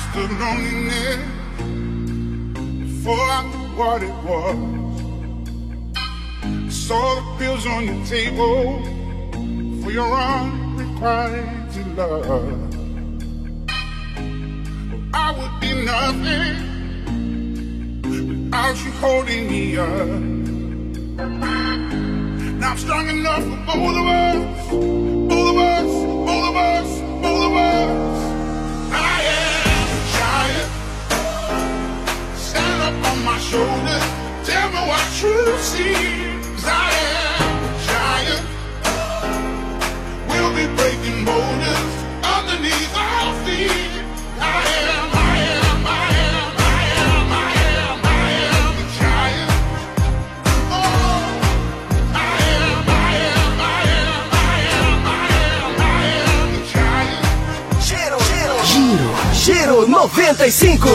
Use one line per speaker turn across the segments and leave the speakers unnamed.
understood loneliness before I knew what it was. I saw the pills on your table for your unrequited love. I would be nothing without you holding me up. Now I'm strong enough for both of us, both of us, both of us, both of us. I am a giant. Stand up on my shoulders. Tell me what you see. 'Cause I am a giant. We'll be breaking boulders underneath our feet. I am, I am, I am, I am, I am, I am a giant. Oh, I am, I am, I am, I am, I am, I am a giant.
Giro 95.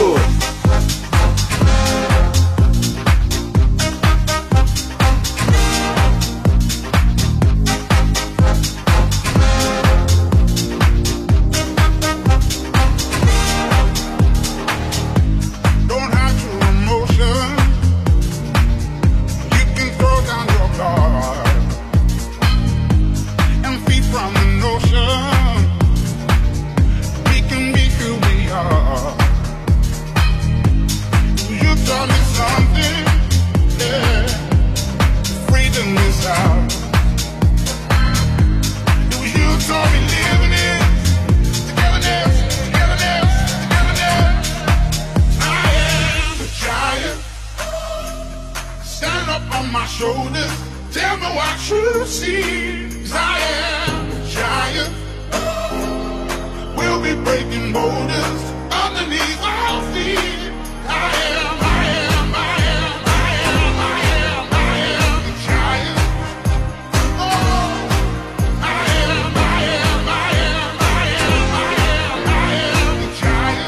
Tell me what you see. 'Cause I am a giant. We'll be breaking boulders underneath our feet. I am, I am, I am, I am, I am, I am a giant. Oh, I am, I am, I am, I am, I am, I am a giant.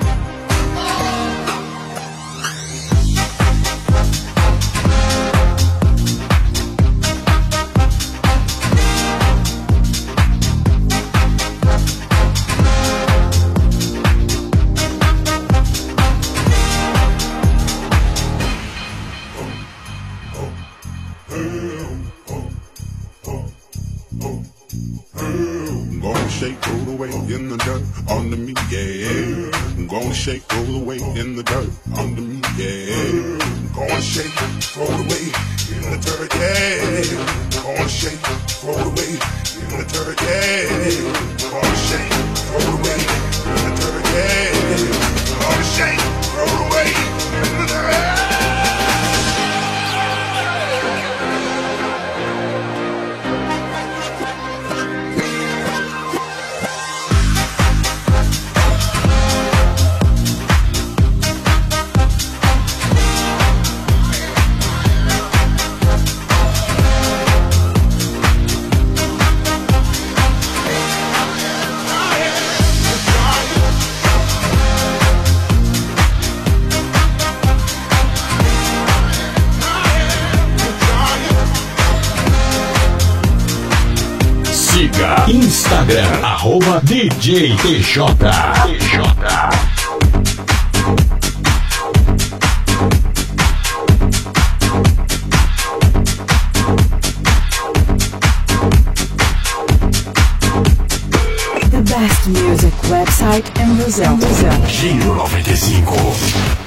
Shake, roll the way in the dirt under me, yeah. I'm gonna shake, roll the way in the dirt under me, yeah. I'm gonna shake, roll the way in the dirt, yeah. I'm gonna shake, roll the way in the dirt, yeah. I'm gonna shake, roll the way in the dirt, yeah. I'm gonna shake, roll the way in the dirt.
Siga Instagram, @DJ TJ.
The best music website in Brazil.
Giro 95.